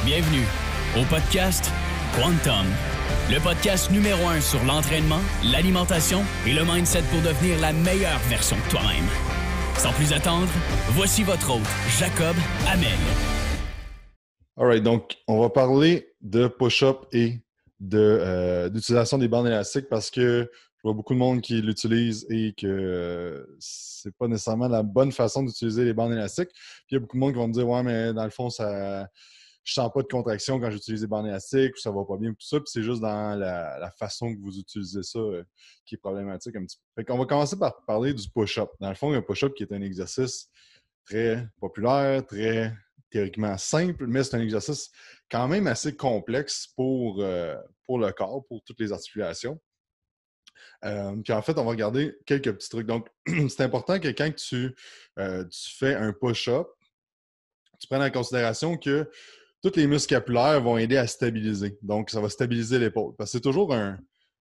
Bienvenue au podcast Quantum, le podcast numéro 1 sur l'entraînement, l'alimentation et le mindset pour devenir la meilleure version de toi-même. Sans plus attendre, voici votre hôte, Jacob Hamel. Alright, donc on va parler de push-up et d'utilisation des bandes élastiques parce que je vois beaucoup de monde qui l'utilise et que c'est pas nécessairement la bonne façon d'utiliser les bandes élastiques. Puis il y a beaucoup de monde qui vont me dire « Ouais, mais dans le fond, je sens pas de contraction quand j'utilise les bandes élastiques ou ça va pas bien, tout ça. » Puis c'est juste dans la façon que vous utilisez ça qui est problématique un petit peu. Fait qu'on va commencer par parler du push-up. Dans le fond, un push-up qui est un exercice très populaire, très théoriquement simple, mais c'est un exercice quand même assez complexe pour le corps, pour toutes les articulations. Puis en fait, on va regarder quelques petits trucs. Donc, c'est important que quand tu fais un push-up, tu prennes en considération que tous les muscles capillaires vont aider à stabiliser. Donc, ça va stabiliser l'épaule. Parce que c'est toujours un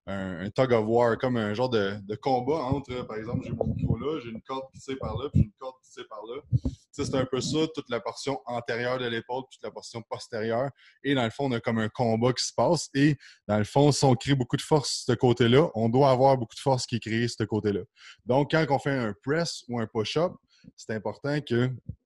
tug of war, comme un genre de combat entre, par exemple, j'ai mon micro là, j'ai une corde qui tire par là, puis une corde qui tire par là. Tu sais, c'est un peu ça, toute la portion antérieure de l'épaule, puis toute la portion postérieure. Et dans le fond, on a comme un combat qui se passe. Et dans le fond, si on crée beaucoup de force de ce côté-là, on doit avoir beaucoup de force qui est créée de ce côté-là. Donc, quand on fait un press ou un push-up, c'est important que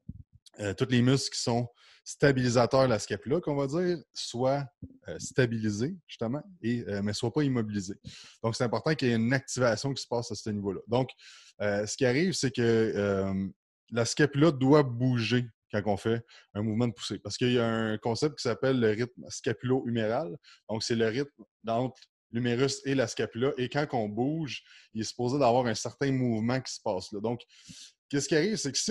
tous les muscles qui sont stabilisateurs de la scapula, qu'on va dire, soient stabilisés, justement, mais ne soient pas immobilisés. Donc, c'est important qu'il y ait une activation qui se passe à ce niveau-là. Donc, ce qui arrive, c'est que la scapula doit bouger quand on fait un mouvement de poussée. Parce qu'il y a un concept qui s'appelle le rythme scapulo-huméral. Donc, c'est le rythme entre l'humérus et la scapula. Et quand on bouge, il est supposé d'avoir un certain mouvement qui se passe là. Donc, qu'est-ce qui arrive, c'est que si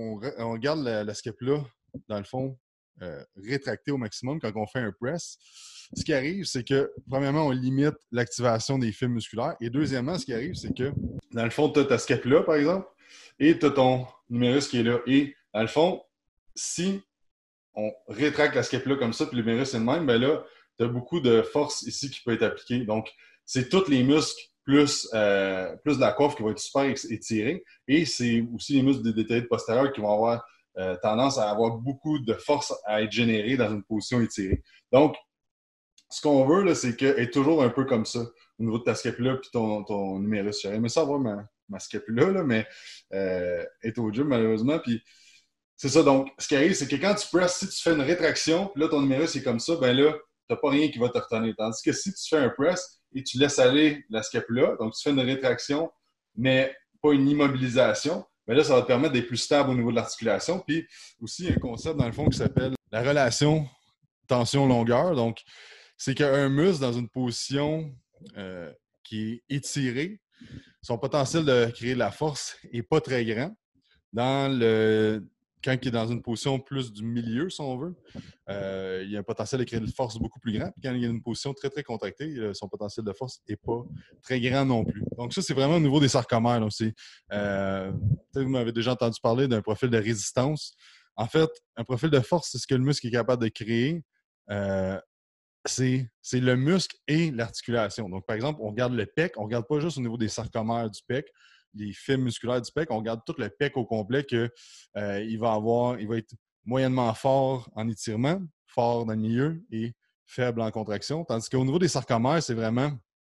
on garde la scapula, dans le fond, rétractée au maximum quand on fait un press, ce qui arrive, c'est que, premièrement, on limite l'activation des fibres musculaires. Et deuxièmement, ce qui arrive, c'est que, dans le fond, tu as ta scapula, par exemple, et tu as ton numérus qui est là. Et, dans le fond, si on rétracte la scapula comme ça, puis l'humérus est le même, bien là, tu as beaucoup de force ici qui peut être appliquée. Donc, c'est tous les muscles plus de la coiffe qui va être super étirée. Et c'est aussi les muscles des détaillés postérieurs qui vont avoir tendance à avoir beaucoup de force à être générée dans une position étirée. Donc, ce qu'on veut, là, c'est qu'elle est toujours un peu comme ça, au niveau de ta scapula puis ton numérus. J'aurais aimé ça avoir ma scapula, là, mais elle est au gym, malheureusement. Puis, c'est ça. Donc, ce qui arrive, c'est que quand tu presses, si tu fais une rétraction, puis là, ton numérus est comme ça, ben là, tu n'as pas rien qui va te retenir. Tandis que si tu fais un press et tu laisses aller la scapula, donc tu fais une rétraction, mais pas une immobilisation, bien là, ça va te permettre d'être plus stable au niveau de l'articulation. Puis aussi, il y a un concept, dans le fond, qui s'appelle la relation tension-longueur. Donc, c'est qu'un muscle dans une position qui est étirée, son potentiel de créer de la force n'est pas très grand. Quand il est dans une position plus du milieu, si on veut, il y a un potentiel de créer de force beaucoup plus grand. Puis quand il y a une position très, très contractée, son potentiel de force n'est pas très grand non plus. Donc ça, c'est vraiment au niveau des sarcomères. Peut-être que vous m'avez déjà entendu parler d'un profil de résistance. En fait, un profil de force, c'est ce que le muscle est capable de créer. C'est le muscle et l'articulation. Donc, par exemple, on regarde le pec, on ne regarde pas juste au niveau des sarcomères du pec, les fibres musculaires du pec, on regarde tout le pec au complet qu'il va être moyennement fort en étirement, fort dans le milieu et faible en contraction. Tandis qu'au niveau des sarcomères, c'est vraiment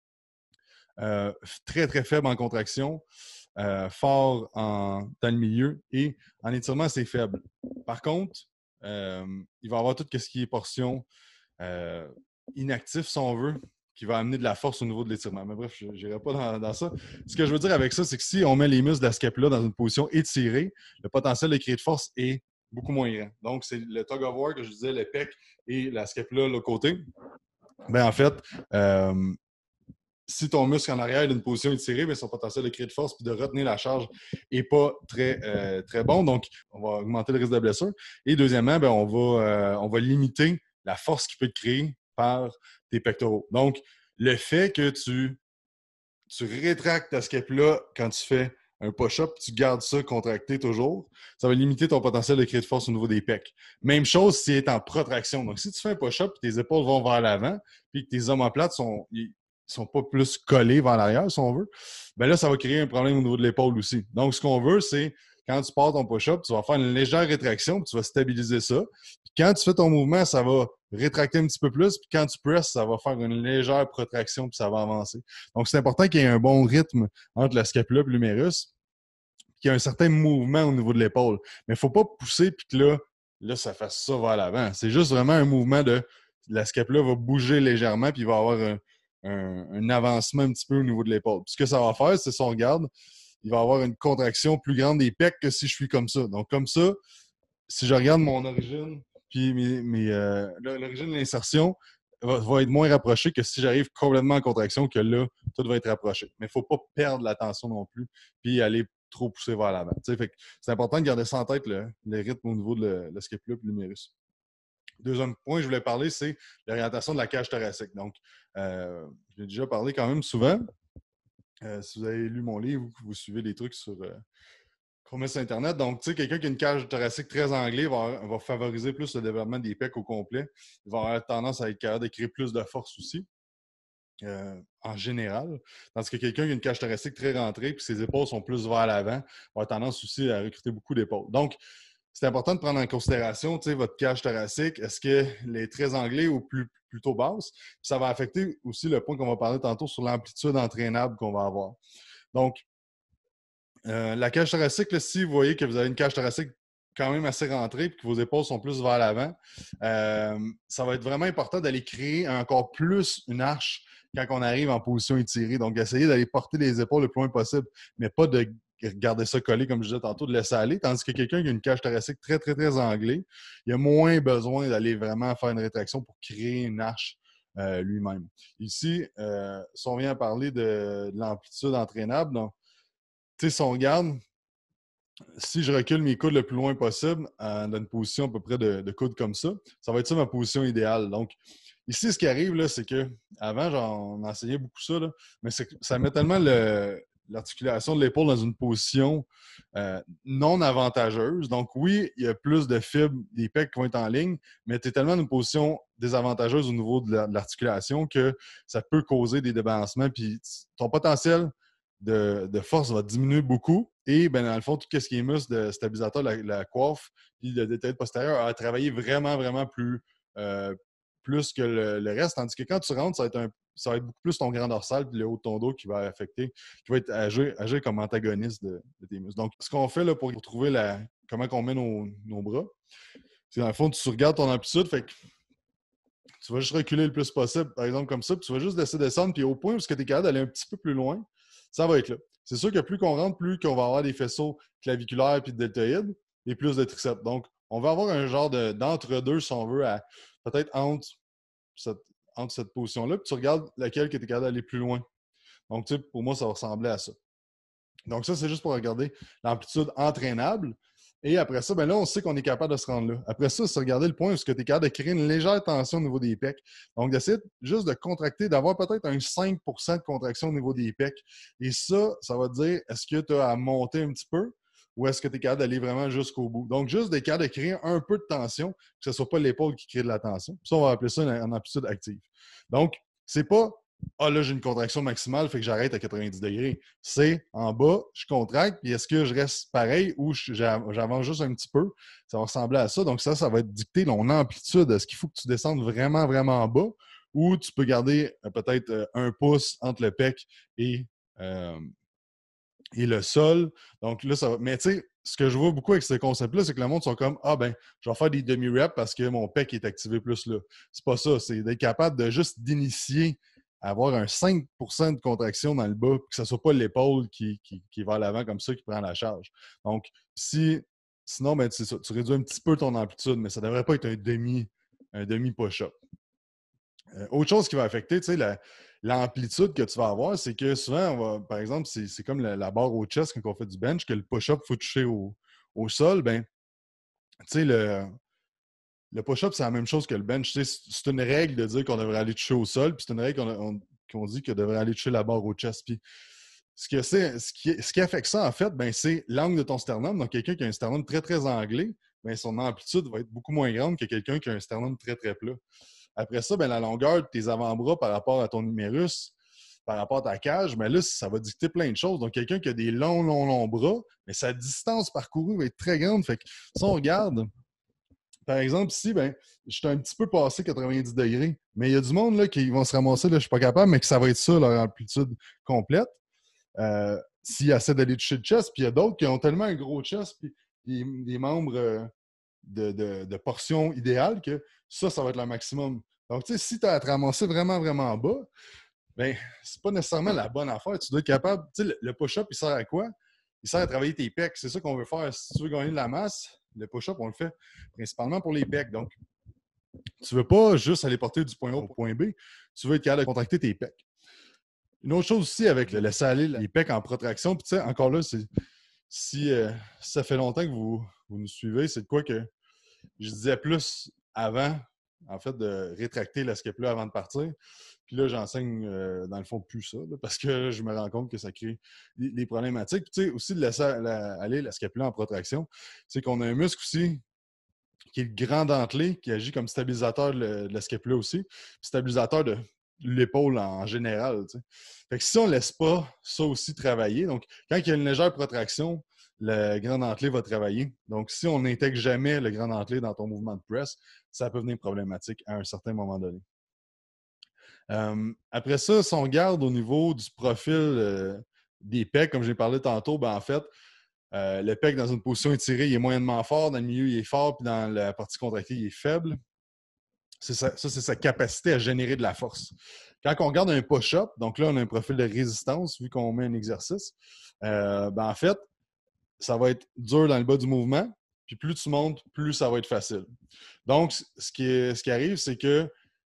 très, très faible en contraction, fort dans le milieu et en étirement, c'est faible. Par contre, il va y avoir tout ce qui est portion inactif, si on veut, qui va amener de la force au niveau de l'étirement. Mais bref, je n'irai pas dans ça. Ce que je veux dire avec ça, c'est que si on met les muscles de la scapula dans une position étirée, le potentiel de créer de force est beaucoup moins grand. Donc, c'est le tug of war que je disais, le pec et la scapula de l'autre côté. Ben, en fait, si ton muscle en arrière est d'une position étirée, bien, son potentiel de créer de force et de retenir la charge n'est pas très, très bon. Donc, on va augmenter le risque de blessure. Et deuxièmement, bien, on va limiter la force qui peut être créée par tes pectoraux. Donc, le fait que tu rétractes ta scapula quand tu fais un push-up, tu gardes ça contracté toujours, ça va limiter ton potentiel de créer de force au niveau des pecs. Même chose si tu es en protraction. Donc, si tu fais un push-up et tes épaules vont vers l'avant, puis que tes omoplates sont pas plus collés vers l'arrière, si on veut, bien là, ça va créer un problème au niveau de l'épaule aussi. Donc, ce qu'on veut, c'est quand tu pars ton push-up, tu vas faire une légère rétraction, puis tu vas stabiliser ça. Puis quand tu fais ton mouvement, ça va rétracter un petit peu plus, puis quand tu presses, ça va faire une légère protraction, puis ça va avancer. Donc, c'est important qu'il y ait un bon rythme entre la scapula et l'humérus, qu'il y ait un certain mouvement au niveau de l'épaule. Mais il ne faut pas pousser, puis que là, ça fasse ça vers l'avant. C'est juste vraiment un mouvement de la scapula va bouger légèrement, puis il va avoir un avancement un petit peu au niveau de l'épaule. Puis ce que ça va faire, c'est si on regarde, il va avoir une contraction plus grande des pecs que si je suis comme ça. Donc, comme ça, si je regarde mon origine, puis l'origine de l'insertion va être moins rapprochée que si j'arrive complètement en contraction, que là, tout va être rapproché. Mais il ne faut pas perdre l'attention non plus, puis aller trop pousser vers l'avant. C'est important de garder ça en tête, le rythme au niveau de la scapula et l'humérus. Deuxième point que je voulais parler, c'est l'orientation de la cage thoracique. Donc, j'ai déjà parlé quand même souvent. Si vous avez lu mon livre ou que vous suivez des trucs qu'on met sur Internet. Donc, tu sais, quelqu'un qui a une cage thoracique très anglée va favoriser plus le développement des pecs au complet. Il va avoir tendance à être capable de créer plus de force aussi, en général. Tandis que quelqu'un qui a une cage thoracique très rentrée puis ses épaules sont plus vers l'avant, va avoir tendance aussi à recruter beaucoup d'épaules. Donc, c'est important de prendre en considération, tu sais, votre cage thoracique. Est-ce qu'elle est très anglée ou plutôt basse? Puis ça va affecter aussi le point qu'on va parler tantôt sur l'amplitude entraînable qu'on va avoir. Donc, la cage thoracique, là, si vous voyez que vous avez une cage thoracique quand même assez rentrée et que vos épaules sont plus vers l'avant, ça va être vraiment important d'aller créer encore plus une arche quand on arrive en position étirée. Donc, essayez d'aller porter les épaules le plus loin possible, mais pas de garder ça collé, comme je disais tantôt, de laisser aller. Tandis que quelqu'un qui a une cage thoracique très, très, très anglée, il a moins besoin d'aller vraiment faire une rétraction pour créer une arche lui-même. Ici, si on vient à parler de l'amplitude entraînable, donc, tu sais, si on regarde, si je recule mes coudes le plus loin possible, dans une position à peu près de coude comme ça va être ça ma position idéale. Donc, ici, ce qui arrive, là, c'est que avant, on enseignait beaucoup ça, là, mais ça met tellement l'articulation de l'épaule dans une position non avantageuse. Donc, oui, il y a plus de fibres des pecs qui vont être en ligne, mais tu es tellement dans une position désavantageuse au niveau de l'articulation que ça peut causer des débalancements. Puis, ton potentiel de force va diminuer beaucoup. Et ben, dans le fond, tout ce qui est muscle de stabilisateur, la coiffe, puis le détail postérieur a travaillé vraiment, vraiment plus que le reste. Tandis que quand tu rentres, ça va être beaucoup plus ton grand dorsal puis le haut de ton dos qui va affecter, qui va être agir comme antagoniste de tes muscles. Donc, ce qu'on fait là, pour trouver comment on met nos bras, c'est dans le fond, tu regardes ton amplitude, fait que tu vas juste reculer le plus possible, par exemple comme ça, puis tu vas juste laisser descendre, puis au point où tu es capable d'aller un petit peu plus loin, ça va être là. C'est sûr que plus qu'on rentre, plus qu'on va avoir des faisceaux claviculaires puis de deltoïdes et plus de triceps. Donc, on va avoir un genre d'entre-deux, si on veut, à peut-être entre cette position-là, puis tu regardes laquelle que tu es capable d'aller plus loin. Donc, tu sais, pour moi, ça va ressembler à ça. Donc, ça, c'est juste pour regarder l'amplitude entraînable. Et après ça, ben là, on sait qu'on est capable de se rendre là. Après ça, c'est regarder le point où tu es capable de créer une légère tension au niveau des pecs. Donc, d'essayer juste de contracter, d'avoir peut-être un 5 % de contraction au niveau des pecs. Et ça va te dire, est-ce que tu as à monter un petit peu ou est-ce que tu es capable d'aller vraiment jusqu'au bout? Donc, juste d'être capable de créer un peu de tension, que ce ne soit pas l'épaule qui crée de la tension. Ça, on va appeler ça une amplitude active. Donc, c'est pas là, j'ai une contraction maximale, fait que j'arrête à 90 degrés. C'est en bas, je contracte, puis est-ce que je reste pareil ou j'avance juste un petit peu? Ça va ressembler à ça. Donc, ça va être dicté ton amplitude. Est-ce qu'il faut que tu descendes vraiment, vraiment en bas ou tu peux garder peut-être un pouce entre le pec et le sol? Donc, là, ça va. Mais tu sais, ce que je vois beaucoup avec ce concept-là, c'est que le monde sont comme je vais faire des demi-reps parce que mon pec est activé plus là. C'est pas ça. C'est d'être capable de juste d'initier avoir un 5 % de contraction dans le bas, que ce ne soit pas l'épaule qui va à l'avant comme ça, qui prend la charge. Donc, sinon, ben, c'est ça, tu réduis un petit peu ton amplitude, mais ça ne devrait pas être un demi push-up. Autre chose qui va affecter l'amplitude que tu vas avoir, c'est que souvent, par exemple, c'est comme la barre au chest quand on fait du bench, que le push-up, il faut toucher au sol. Ben, tu sais, le push-up, c'est la même chose que le bench. C'est une règle de dire qu'on devrait aller toucher au sol, puis c'est une règle qu'on dit qu'on devrait aller toucher la barre au chest. Puis ce qui affecte ça, en fait, ben, c'est l'angle de ton sternum. Donc, quelqu'un qui a un sternum très, très anglé, ben, son amplitude va être beaucoup moins grande que quelqu'un qui a un sternum très, très plat. Après ça, ben, la longueur de tes avant-bras par rapport à ton humérus, par rapport à ta cage, mais là, ça va dicter plein de choses. Donc, quelqu'un qui a des longs bras, mais sa distance parcourue va être très grande. Fait que si on regarde, par exemple, ici, ben, je suis un petit peu passé 90 degrés, mais il y a du monde là, qui vont se ramasser, là, je ne suis pas capable, mais que ça va être ça, leur amplitude complète. S'ils essaient d'aller toucher le chest, puis il y a d'autres qui ont tellement un gros chest, puis des membres de portion idéale que ça va être le maximum. Donc, tu sais, si tu as à te ramasser vraiment, vraiment bas, ben, c'est pas nécessairement la bonne affaire. Tu dois être capable. Tu sais, le push-up, il sert à quoi? Il sert à travailler tes pecs. C'est ça qu'on veut faire. Si tu veux gagner de la masse, le push-up, on le fait principalement pour les pecs. Donc, tu veux pas juste aller porter du point A au point B. Tu veux être capable de contracter tes pecs. Une autre chose aussi avec le laisser aller les pecs en protraction, puis tu sais, encore là, si ça fait longtemps que vous nous suivez, c'est de quoi que je disais plus avant, en fait, de rétracter la scapula avant de partir. Puis là, j'enseigne, dans le fond, plus ça, là, parce que je me rends compte que ça crée des problématiques. Puis tu sais, aussi de laisser aller la scapula en protraction, c'est qu'on a un muscle aussi qui est le grand dentelé, qui agit comme stabilisateur de la scapula aussi, puis stabilisateur de l'épaule en général. Tu sais. Fait que si on ne laisse pas ça aussi travailler, donc quand il y a une légère protraction, le grand dentelé va travailler. Donc, si on n'intègre jamais le grand dentelé dans ton mouvement de press, ça peut devenir problématique à un certain moment donné. Après ça, si on regarde au niveau du profil des pecs, comme j'ai parlé tantôt, ben en fait, le pec dans une position étirée, il est moyennement fort. Dans le milieu, il est fort. Puis dans la partie contractée, il est faible. C'est sa capacité à générer de la force. Quand on regarde un push-up, donc là, on a un profil de résistance, vu qu'on met un exercice, ben en fait, ça va être dur dans le bas du mouvement. Puis plus tu montes, plus ça va être facile. Donc, ce qui arrive, c'est que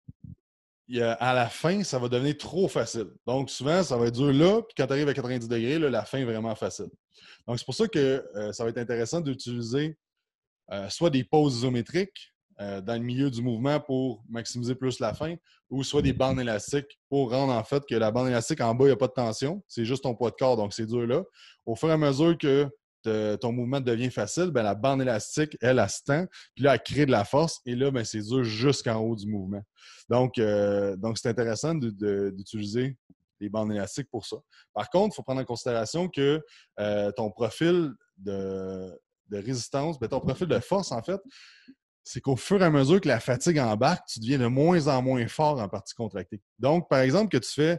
à la fin, ça va devenir trop facile. Donc, souvent, ça va être dur là, puis quand tu arrives à 90 degrés, là, la fin est vraiment facile. Donc, c'est pour ça que ça va être intéressant d'utiliser soit des pauses isométriques dans le milieu du mouvement pour maximiser plus la fin, ou soit des bandes élastiques pour rendre en fait que la bande élastique en bas, il n'y a pas de tension, c'est juste ton poids de corps, donc c'est dur là. Au fur et à mesure que ton mouvement devient facile, ben, la bande élastique, elle se tend, puis là, elle crée de la force, et là, ben, c'est dur jusqu'en haut du mouvement. Donc c'est intéressant d'utiliser les bandes élastiques pour ça. Par contre, il faut prendre en considération que ton profil de résistance, ben, ton profil de force, en fait, c'est qu'au fur et à mesure que la fatigue embarque, tu deviens de moins en moins fort en partie contractée. Donc, par exemple, que tu fais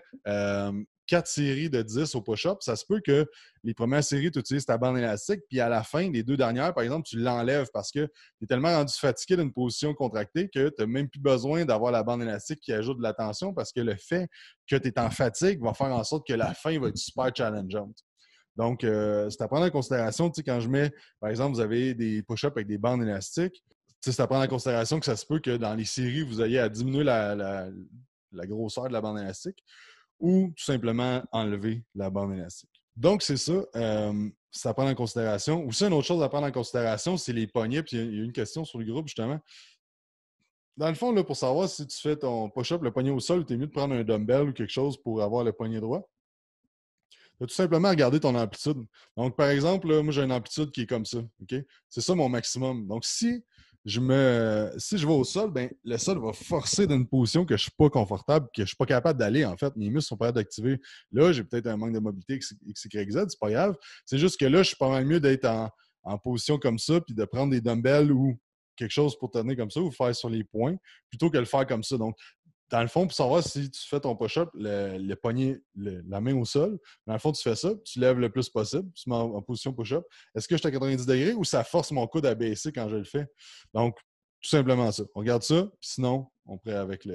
4 séries de 10 au push-up, ça se peut que les premières séries, tu utilises ta bande élastique, puis à la fin, les 2 dernières, par exemple, tu l'enlèves parce que tu es tellement rendu fatigué d'une position contractée que tu n'as même plus besoin d'avoir la bande élastique qui ajoute de la tension parce que le fait que tu es en fatigue va faire en sorte que la fin va être super challengeante. Donc, c'est à prendre en considération, tu sais, quand je mets, par exemple, vous avez des push-ups avec des bandes élastiques, c'est à prendre en considération que ça se peut que dans les séries, vous ayez à diminuer la grosseur de la bande élastique ou tout simplement enlever la bande élastique. Donc, c'est ça. Ça prend en considération. Aussi, une autre chose à prendre en considération, c'est les poignets. Puis, il y a une question sur le groupe, justement. Dans le fond, là, pour savoir si tu fais ton push-up, le poignet au sol, tu es mieux de prendre un dumbbell ou quelque chose pour avoir le poignet droit. Tu as tout simplement regarder ton amplitude. Donc, par exemple, là, moi, j'ai une amplitude qui est comme ça. Okay? C'est ça mon maximum. Donc, si je vais au sol, ben, le sol va forcer dans une position que je ne suis pas confortable, que je ne suis pas capable d'aller, en fait. Mes muscles sont pas capables d'activer. Là, j'ai peut-être un manque de mobilité X, Y, Z, c'est pas grave. C'est juste que là, je suis pas mal mieux d'être en position comme ça, puis de prendre des dumbbells ou quelque chose pour tenir comme ça, ou faire sur les poings, plutôt que le faire comme ça. Donc, dans le fond, pour savoir si tu fais ton push-up, le poignet, la main au sol, dans le fond, tu fais ça, tu lèves le plus possible, tu te mets en position push-up. Est-ce que je suis à 90 degrés ou ça force mon coude à baisser quand je le fais? Donc, tout simplement ça. On regarde ça, puis sinon, on prend avec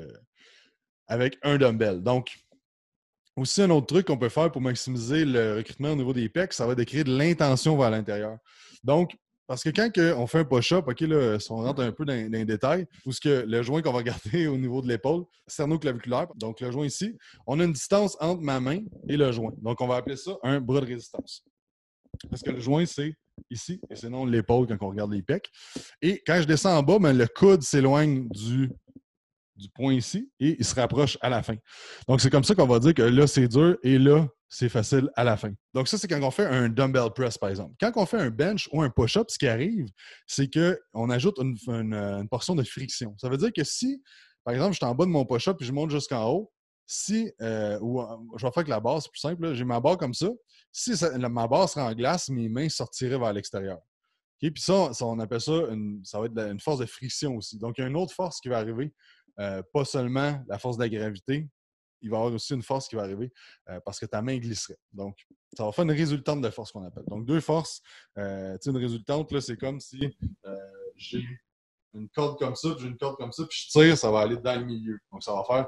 un dumbbell. Donc, aussi, un autre truc qu'on peut faire pour maximiser le recrutement au niveau des pecs, ça va être de créer de l'intention vers l'intérieur. Donc, parce que quand on fait un push-up, OK, là, si on rentre un peu dans les détails, où que le joint qu'on va garder au niveau de l'épaule, sternoclaviculaire, donc le joint ici, on a une distance entre ma main et le joint. Donc, on va appeler ça un bras de résistance. Parce que le joint, c'est ici, et c'est non l'épaule quand on regarde les pecs. Et quand je descends en bas, ben, le coude s'éloigne du point ici et il se rapproche à la fin. Donc, c'est comme ça qu'on va dire que là, c'est dur et là, c'est facile à la fin. Donc, ça, c'est quand on fait un dumbbell press, par exemple. Quand on fait un bench ou un push-up, ce qui arrive, c'est qu'on ajoute une portion de friction. Ça veut dire que si, par exemple, je suis en bas de mon push-up et je monte jusqu'en haut, je vais faire avec la barre, c'est plus simple. Là. J'ai ma barre comme ça. Si ma barre serait en glace, mes mains sortiraient vers l'extérieur. Okay? Puis ça, on appelle ça, ça va être une force de friction aussi. Donc, il y a une autre force qui va arriver. Pas seulement la force de la gravité, il va y avoir aussi une force qui va arriver parce que ta main glisserait. Donc, ça va faire une résultante de force qu'on appelle. Donc, deux forces. Une résultante, là, c'est comme si j'ai une corde comme ça, puis j'ai une corde comme ça, puis je tire, ça va aller dans le milieu. Donc, ça va faire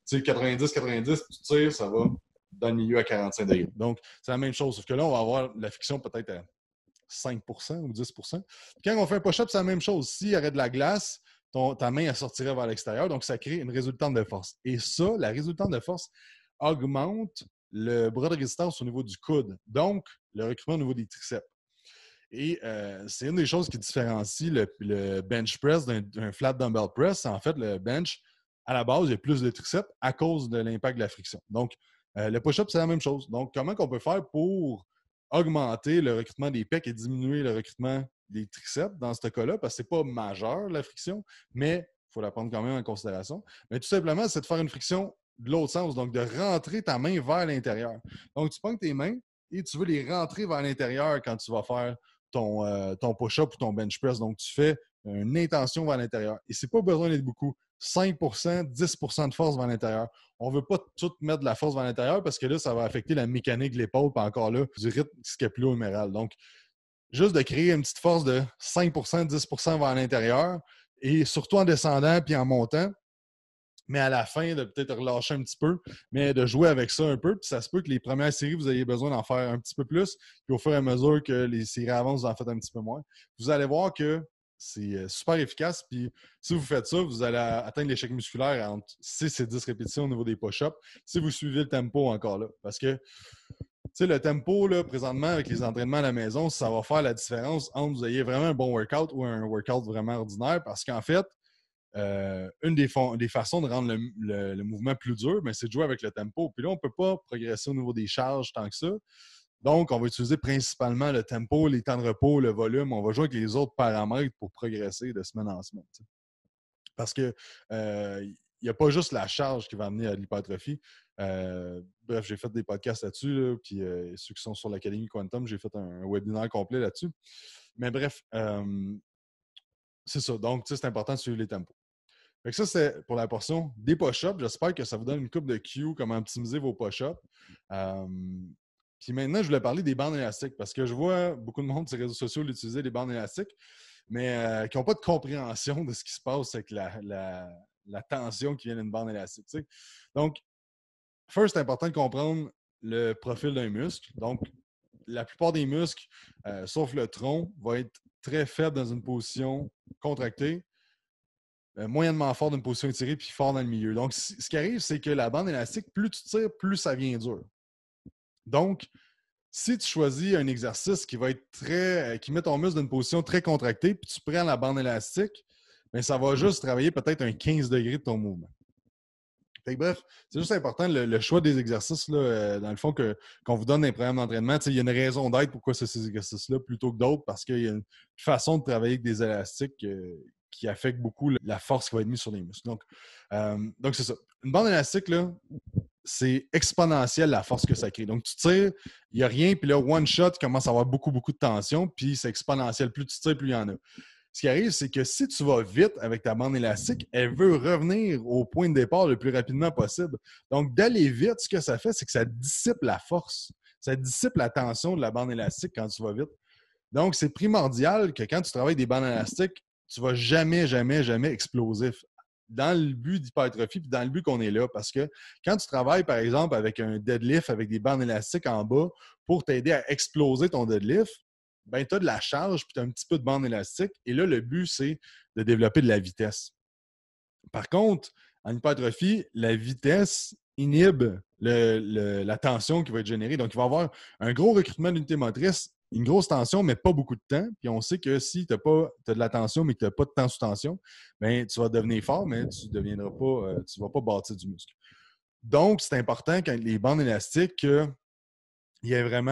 90-90, tu tires, ça va dans le milieu à 45 degrés. Donc, c'est la même chose, sauf que là, on va avoir la friction peut-être à 5% ou 10%. Quand on fait un push-up, c'est la même chose. S'il y aurait de la glace, ta main elle sortirait vers l'extérieur, donc ça crée une résultante de force. Et ça, la résultante de force augmente le bras de résistance au niveau du coude, donc le recrutement au niveau des triceps. Et c'est une des choses qui différencie le bench press d'un flat dumbbell press. En fait, le bench, à la base, il y a plus de triceps à cause de l'impact de la friction. Donc, le push-up, c'est la même chose. Donc, comment on peut faire pour augmenter le recrutement des pecs et diminuer le recrutement des triceps dans ce cas-là? Parce que ce n'est pas majeur, la friction, mais il faut la prendre quand même en considération. Mais tout simplement, c'est de faire une friction de l'autre sens, donc de rentrer ta main vers l'intérieur. Donc, tu prends tes mains et tu veux les rentrer vers l'intérieur quand tu vas faire ton push-up ou ton bench press. Donc, tu fais une intention vers l'intérieur. Et c'est pas besoin d'être beaucoup. 5%, 10% de force vers l'intérieur. On ne veut pas tout mettre de la force vers l'intérieur parce que là, ça va affecter la mécanique de l'épaule, puis encore là, du rythme scapulo-huméral. Donc, juste de créer une petite force de 5%, 10% vers l'intérieur et surtout en descendant puis en montant, mais à la fin, de peut-être relâcher un petit peu, mais de jouer avec ça un peu. Puis ça se peut que les premières séries, vous ayez besoin d'en faire un petit peu plus. Puis au fur et à mesure que les séries avancent, vous en faites un petit peu moins. Vous allez voir que c'est super efficace. Puis si vous faites ça, vous allez atteindre l'échec musculaire entre 6 et 10 répétitions au niveau des push-ups. Si vous suivez le tempo encore là. Parce que le tempo, là, présentement, avec les entraînements à la maison, ça va faire la différence entre vous ayez vraiment un bon workout ou un workout vraiment ordinaire. Parce qu'en fait, une des façons de rendre le mouvement plus dur, c'est de jouer avec le tempo. Puis là, on ne peut pas progresser au niveau des charges tant que ça. Donc, on va utiliser principalement le tempo, les temps de repos, le volume. On va jouer avec les autres paramètres pour progresser de semaine en semaine. T'sais. Parce que il n'y a pas juste la charge qui va amener à l'hypertrophie. Bref, j'ai fait des podcasts là-dessus, là, puis ceux qui sont sur l'Académie Quantum, j'ai fait un webinaire complet là-dessus. Mais bref, c'est ça. Donc, c'est important de suivre les tempos. Fait que ça, c'est pour la portion des push-ups. J'espère que ça vous donne une coupe de cue, comment optimiser vos push-ups. Puis maintenant, je voulais parler des bandes élastiques parce que je vois beaucoup de monde sur les réseaux sociaux utiliser des bandes élastiques, mais qui n'ont pas de compréhension de ce qui se passe avec la tension qui vient d'une bande élastique. T'sais. Donc, first, c'est important de comprendre le profil d'un muscle. Donc, la plupart des muscles, sauf le tronc, vont être très faibles dans une position contractée. Moyennement fort d'une position étirée puis fort dans le milieu. Donc, ce qui arrive, c'est que la bande élastique, plus tu tires, plus ça vient dur. Donc, si tu choisis un exercice qui va être qui met ton muscle dans une position très contractée, puis tu prends la bande élastique, bien, ça va juste travailler peut-être un 15 degrés de ton mouvement. Fait que, bref, c'est juste important le choix des exercices, là, dans le fond, qu'on vous donne des programmes d'entraînement. Il y a une raison d'être pourquoi c'est ces exercices-là plutôt que d'autres, parce qu'il y a une façon de travailler avec des élastiques qui affecte beaucoup la force qui va être mise sur les muscles. Donc c'est ça. Une bande élastique, là, c'est exponentiel la force que ça crée. Donc, tu tires, il n'y a rien, puis là, one shot, tu commences à avoir beaucoup, beaucoup de tension, puis c'est exponentiel. Plus tu tires, plus il y en a. Ce qui arrive, c'est que si tu vas vite avec ta bande élastique, elle veut revenir au point de départ le plus rapidement possible. Donc, d'aller vite, ce que ça fait, c'est que ça dissipe la force. Ça dissipe la tension de la bande élastique quand tu vas vite. Donc, c'est primordial que quand tu travailles des bandes élastiques, tu ne vas jamais, jamais, jamais explosif dans le but d'hypertrophie puis dans le but qu'on est là. Parce que quand tu travailles, par exemple, avec un deadlift avec des bandes élastiques en bas pour t'aider à exploser ton deadlift, ben, tu as de la charge puis tu as un petit peu de bande élastique. Et là, le but, c'est de développer de la vitesse. Par contre, en hypertrophie, la vitesse inhibe la tension qui va être générée. Donc, il va y avoir un gros recrutement d'unités motrices, une grosse tension, mais pas beaucoup de temps. Puis on sait que si tu as de la tension, mais que tu n'as pas de temps sous tension, bien, tu vas devenir fort, mais tu ne vas pas bâtir du muscle. Donc, c'est important quand les bandes élastiques, il y a vraiment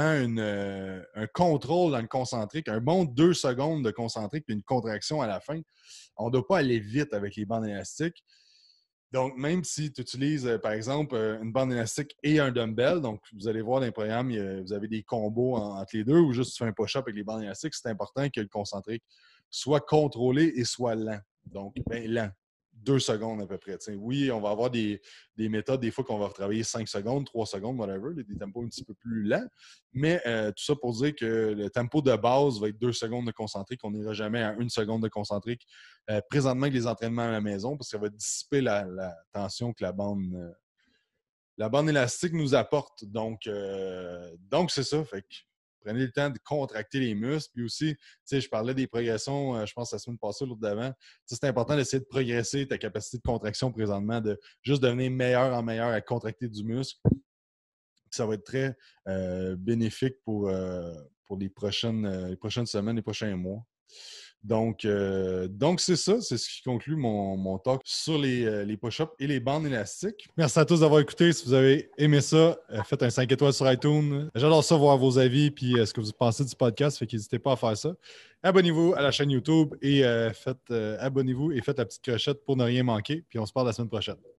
un contrôle dans le concentrique, un bon 2 secondes de concentrique puis une contraction à la fin. On ne doit pas aller vite avec les bandes élastiques. Donc, même si tu utilises, par exemple, une bande élastique et un dumbbell, donc vous allez voir dans les programmes, vous avez des combos entre les deux ou juste tu fais un push-up avec les bandes élastiques, c'est important que le concentrique soit contrôlé et soit lent. Donc, bien lent. 2 secondes à peu près. T'sais. Oui, on va avoir des méthodes, des fois qu'on va travailler 5 secondes, 3 secondes, whatever, des tempos un petit peu plus lents. Mais tout ça pour dire que le tempo de base va être 2 secondes de concentrique. On n'ira jamais à 1 seconde de concentrique présentement avec les entraînements à la maison parce que ça va dissiper la tension que la bande élastique nous apporte. Donc c'est ça. Fait que prenez le temps de contracter les muscles. Puis aussi, je parlais des progressions, je pense la semaine passée, l'autre d'avant. C'est important d'essayer de progresser ta capacité de contraction présentement, de juste devenir meilleur en meilleur à contracter du muscle. Ça va être très bénéfique pour les prochaines semaines, les prochains mois. Donc c'est ça. C'est ce qui conclut mon talk sur les push-ups et les bandes élastiques. Merci à tous d'avoir écouté. Si vous avez aimé ça, faites un 5 étoiles sur iTunes. J'adore ça, voir vos avis puis ce que vous pensez du podcast. Fait qu'hésitez pas à faire ça. Abonnez-vous à la chaîne YouTube et abonnez-vous et faites la petite clochette pour ne rien manquer. Puis on se parle la semaine prochaine.